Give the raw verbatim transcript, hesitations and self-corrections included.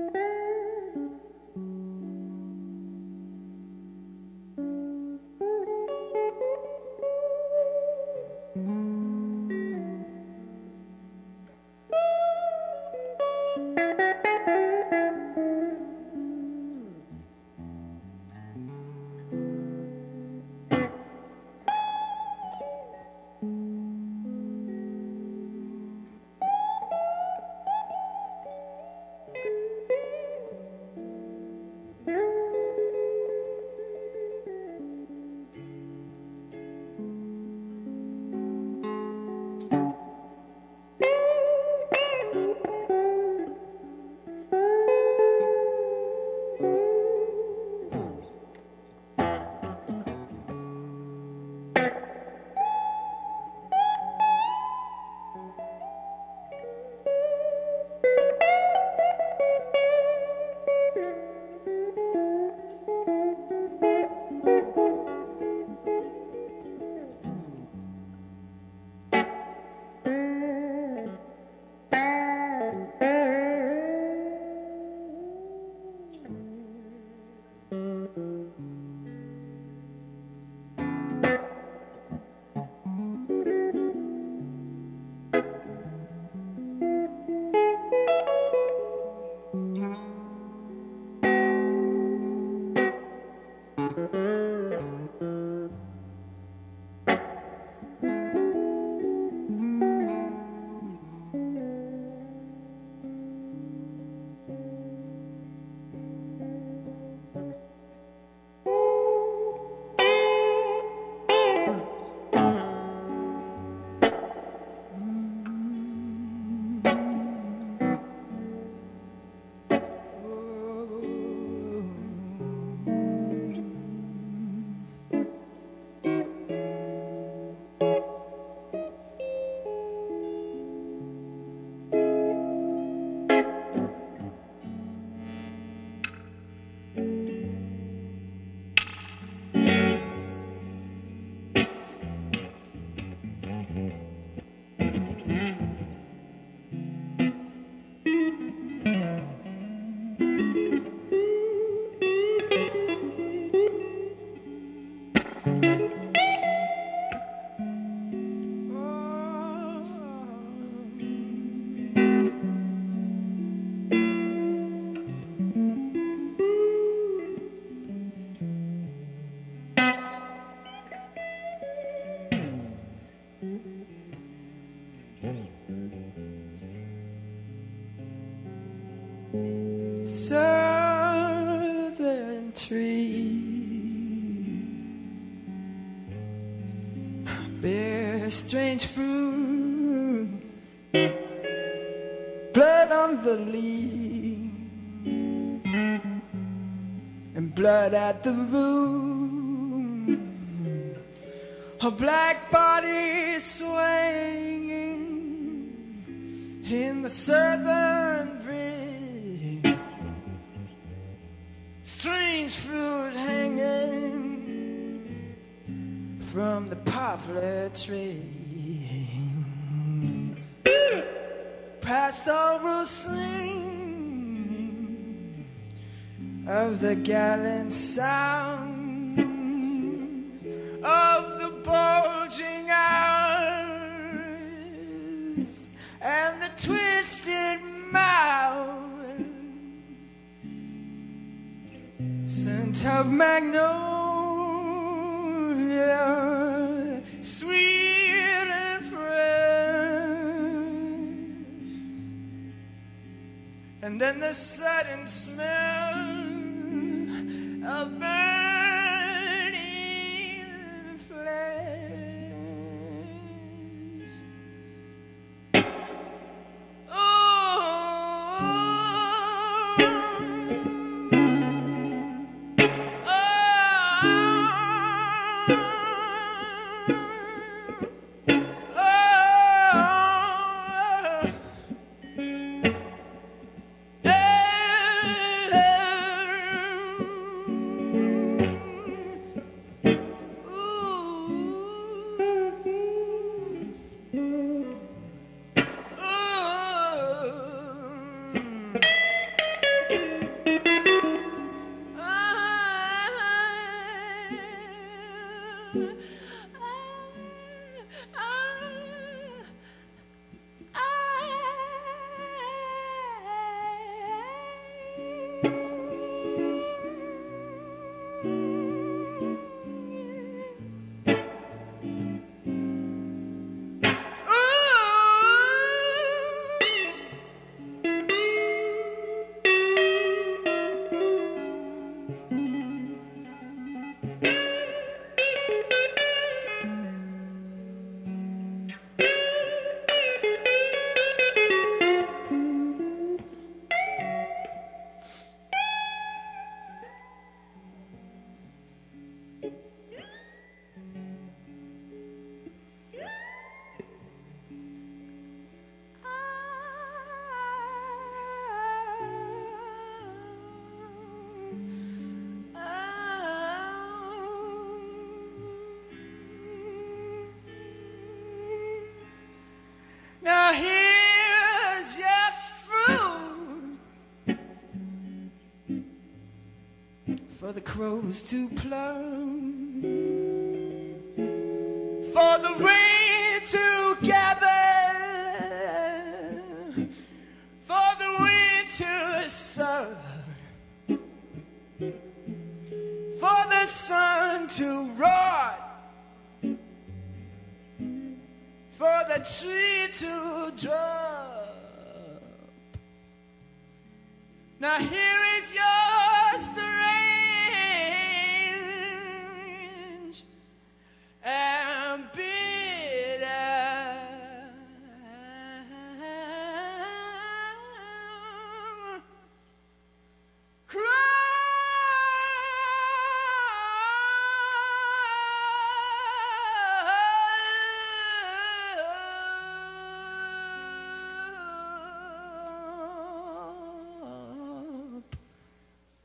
Southern tree bear strange fruit, blood on the leaf and blood at the root, a black body swinging in the southern breeze, strange fruit hanging from the poplar tree, pastoral singing of the gallant sound of the bulging eyes and the twisted mouth, scent of magnolia, sweet and fresh, and then the sudden smell of burning flesh. for the crows to plumb, for the rain to gather, for the wind to sow, for the sun to rot, for the tree to drop. Now here is your